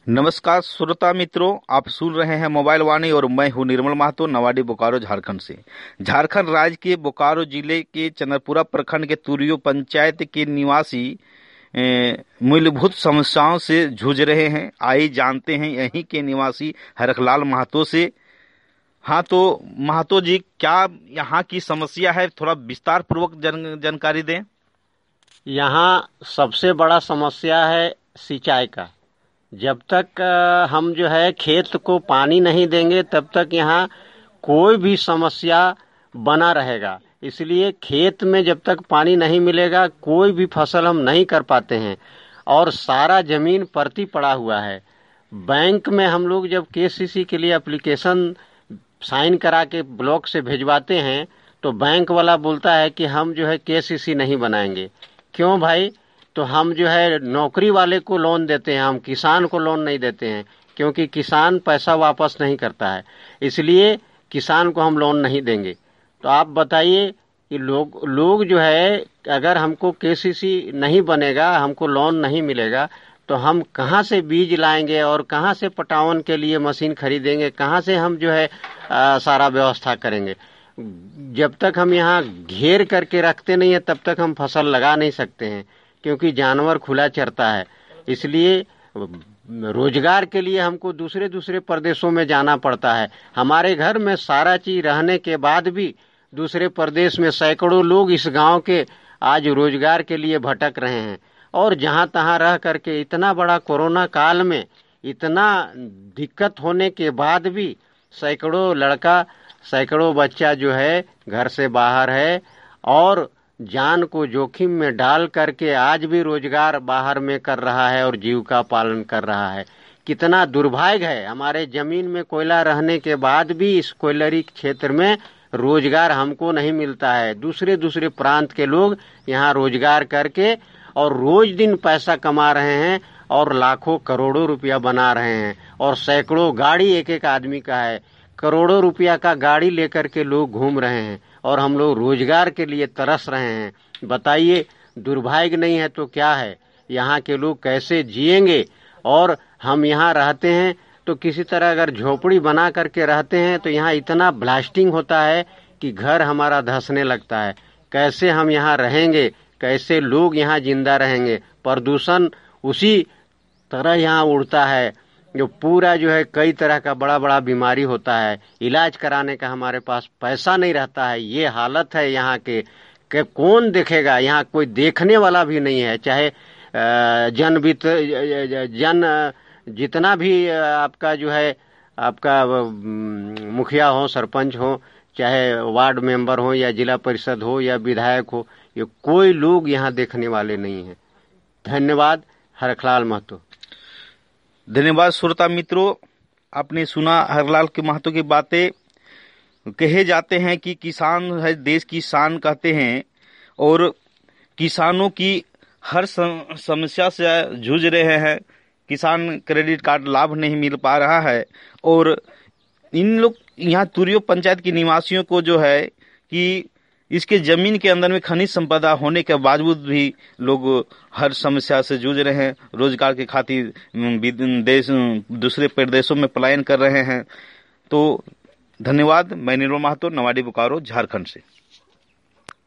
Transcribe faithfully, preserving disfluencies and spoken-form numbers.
नमस्कार श्रोता मित्रों, आप सुन रहे हैं मोबाइल वाणी और मैं हूं निर्मल महतो, नवाडी बोकारो झारखंड से। झारखंड राज्य के बोकारो जिले के चंद्रपुरा प्रखंड के तुरियो पंचायत के निवासी ए, मूलभूत समस्याओं से जूझ रहे हैं। आइए जानते हैं यहीं के निवासी हरखलाल महतो से। हाँ तो महतो जी, क्या यहाँ की समस्या है? थोड़ा विस्तार पूर्वक जन, जानकारी दें। यहाँ सबसे बड़ा समस्या है सिंचाई का। जब तक हम जो है खेत को पानी नहीं देंगे तब तक यहाँ कोई भी समस्या बना रहेगा। इसलिए खेत में जब तक पानी नहीं मिलेगा कोई भी फसल हम नहीं कर पाते हैं और सारा जमीन परती पड़ा हुआ है। बैंक में हम लोग जब केसीसी के लिए एप्लीकेशन साइन करा के ब्लॉक से भिजवाते हैं तो बैंक वाला बोलता है कि हम जो है केसीसी नहीं बनाएंगे। क्यों भाई? तो हम जो है नौकरी वाले को लोन देते हैं, हम किसान को लोन नहीं देते हैं, क्योंकि किसान पैसा वापस नहीं करता है, इसलिए किसान को हम लोन नहीं देंगे। तो आप बताइए कि लोग लोग जो है अगर हमको केसीसी नहीं बनेगा, हमको लोन नहीं मिलेगा तो हम कहाँ से बीज लाएंगे और कहाँ से पटावन के लिए मशीन खरीदेंगे, कहाँ से हम जो है आ, सारा व्यवस्था करेंगे। जब तक हम यहाँ घेर करके रखते नहीं है तब तक हम फसल लगा नहीं सकते हैं, क्योंकि जानवर खुला चरता है। इसलिए रोजगार के लिए हमको दूसरे दूसरे प्रदेशों में जाना पड़ता है। हमारे घर में सारा चीज रहने के बाद भी दूसरे प्रदेश में सैकड़ों लोग इस गांव के आज रोजगार के लिए भटक रहे हैं। और जहां तहां रह करके इतना बड़ा कोरोना काल में इतना दिक्कत होने के बाद भी सैकड़ों लड़का सैकड़ों बच्चा जो है घर से बाहर है और जान को जोखिम में डाल करके आज भी रोजगार बाहर में कर रहा है और जीविका पालन कर रहा है। कितना दुर्भाग्य है, हमारे जमीन में कोयला रहने के बाद भी इस कोयलरी क्षेत्र में रोजगार हमको नहीं मिलता है। दूसरे दूसरे प्रांत के लोग यहाँ रोजगार करके और रोज दिन पैसा कमा रहे हैं और लाखों करोड़ों रुपया बना रहे हैं और सैकड़ों गाड़ी एक एक आदमी का है। करोड़ों रुपया का गाड़ी लेकर के लोग घूम रहे हैं और हम लोग रोजगार के लिए तरस रहे हैं। बताइए, दुर्भाग्य नहीं है तो क्या है? यहाँ के लोग कैसे जिएंगे? और हम यहाँ रहते हैं तो किसी तरह अगर झोपड़ी बना करके रहते हैं तो यहाँ इतना ब्लास्टिंग होता है कि घर हमारा धंसने लगता है। कैसे हम यहाँ रहेंगे? कैसे लोग यहाँ जिंदा रहेंगे? प्रदूषण उसी तरह यहाँ उड़ता है जो पूरा जो है कई तरह का बड़ा बड़ा बीमारी होता है। इलाज कराने का हमारे पास पैसा नहीं रहता है। ये हालत है यहाँ के कि कौन देखेगा? यहाँ कोई देखने वाला भी नहीं है। चाहे जन वित जन जितना भी आपका जो है आपका मुखिया हो, सरपंच हो, चाहे वार्ड मेंबर हो या जिला परिषद हो या विधायक हो, ये कोई लोग यहाँ देखने वाले नहीं है। धन्यवाद। हरखलाल महतो। धन्यवाद श्रोता मित्रों, आपने सुना हरलाल के महतो की बातें। कहे जाते हैं कि किसान है देश की शान कहते हैं और किसानों की हर समस्या से जूझ रहे हैं। किसान क्रेडिट कार्ड लाभ नहीं मिल पा रहा है और इन लोग यहाँ तुरियो पंचायत के निवासियों को जो है कि इसके जमीन के अंदर में खनिज संपदा होने के बावजूद भी लोग हर समस्या से जूझ रहे हैं। रोजगार के खातिर देश दूसरे प्रदेशों में पलायन कर रहे हैं। तो धन्यवाद। मैं निर्मल महतो, नवाडी बोकारो झारखंड से।